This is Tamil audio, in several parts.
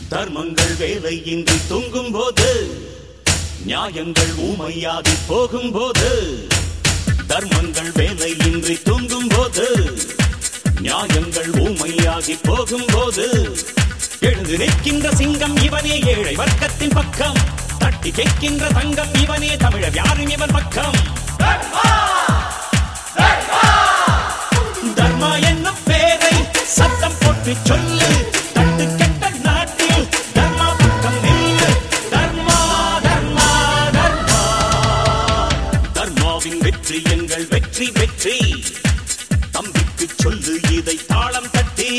தர்மங்கள் வேலையின்றி தூங்கும் போது, நியாயங்கள் ஊமையாகி போகும் போது, தர்மங்கள் வேலையின்றி தூங்கும் போது, நியாயங்கள் ஊமையாகி போகும் போது, எழுந்து நிற்கின்ற சிங்கம் இவனே ஏழை வர்க்கத்தின் பக்கம், தட்டி கேட்கின்ற தங்கம் இவனே தமிழர் யாரும் இவன் பக்கம். தர்மா என்னும் பேரை சத்தம் போட்டு சொல்லு, தட்டு கெட்ட நாட்டில் தர்மா பக்கம் நில்லு. தர்மா தர்மா தர்மா, தர்மாவின் வெற்றி எங்கள் வெற்றி வெற்றி, தம்பிக்கு சொல்லு இதை தாளம் தட்டி.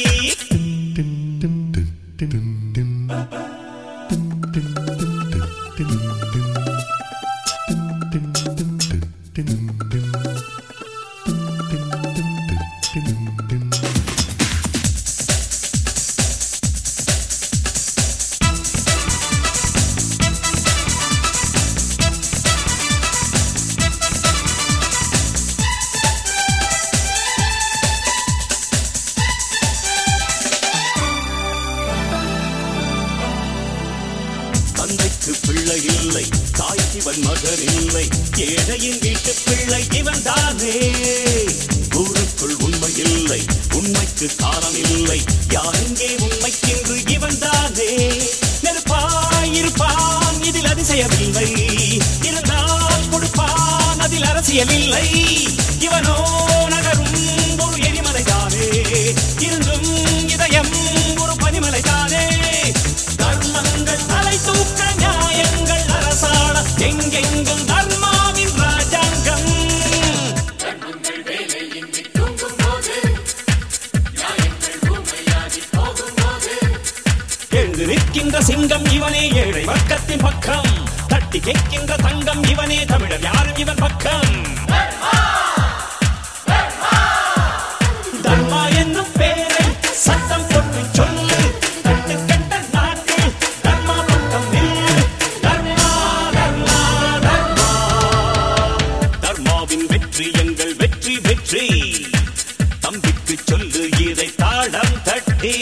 தந்தைக்கு பிள்ளை இல்லை, தாய்க்கு இவன் மகன் இல்லை, ஏழையின் வீட்டு பிள்ளை இவன் தானே. ஊருக்குள் உண்மை இல்லை, உண்மைக்கு காலம் இல்லை, யாருங்கே உண்மைக்கென்று இவன் தானே. நெருப்பாயிருப்பான் இதில் அதிசயமில்லை, இருந்தால் கொடுப்பான் அதில் அரசியல் இல்லை. இவனோ நகரும் ஒரு எரிமலை தானே, இருந்தும் இதயம் ஒரு பனிமலை தானே. தர்மங்கள் தலை தூக்க நியாயங்கள் அரசாள, எங்கெங்கும் தர்மாவின் ராஜாங்கம். தர்மங்கள் வேலையின்றி தூங்கும் போது, நியாயங்கள் ஊமையாகி போகும் போது, எழுந்து நிற்கின்ற சிங்கம் இவனே ஏழை வர்க்கத்தின் பக்கம், தட்டி கேட்கின்ற தங்கம் இவனே தமிழர் யாரும் இவன் பக்கம். தர்மா என்னும் பேரை சத்தம் போட்டு சொல்லு, தட்டு கெட்ட நாட்டில் தர்மா பக்கம் நில்லு. தர்மா தர்மா தர்மா, தர்மாவின் வெற்றி எங்கள் வெற்றி வெற்றி, தம்பிக்கு சொல்லு இதை தாளம் தட்டி.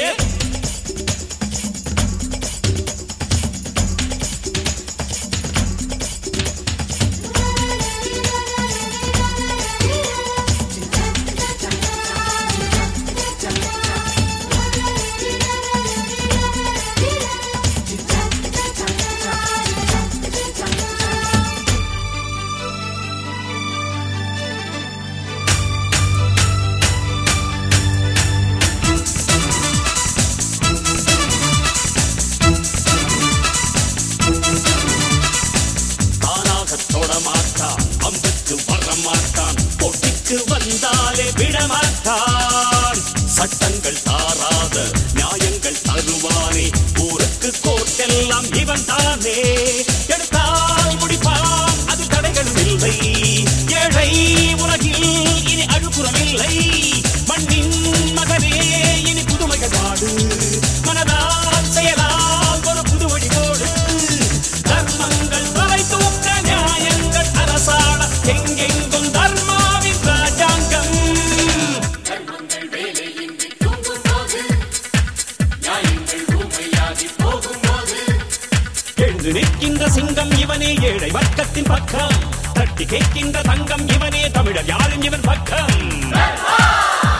வந்தாலே விடமாட்டான், சட்டங்கள் தாராத நியாயங்கள் தருவானே, ஊருக்கு கோட்டெல்லாம் இவன் தானே. எடுத்தால் முடிப்பான் அது தடைகளும் இல்லை, ஏழை உலகில் இனி அழுப்புறம் இல்லை. மண்ணின் மகனே இனி புதுமைகள் பாடு, மனதால் செயலால் ஒரு புது வழிபோடு. தர்மங்கள் தலை தூக்க நியாயங்கள் அரசாள, எங்கெங்கும் தர்மாவின் ராஜாங்கம். தர்மங்கள் வேலையின்றி தூங்கும் போது, நியாயங்கள் ஊமையாகி போகும் போது, எழுந்து நிற்கின்ற சிங்கம் இவனே ஏழை வர்க்கத்தின் பக்கம், தட்டி கேட்கின்ற தங்கம் இவனே தமிழர் யாரும் இவன் பக்கம்.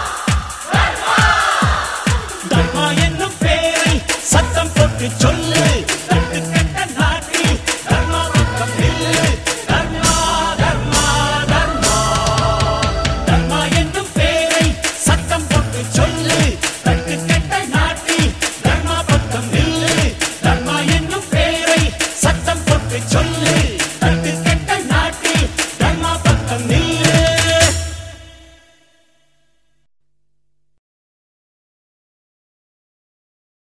தர்மா என்னும் பேரை சத்தம் போட்டு சொல்லு,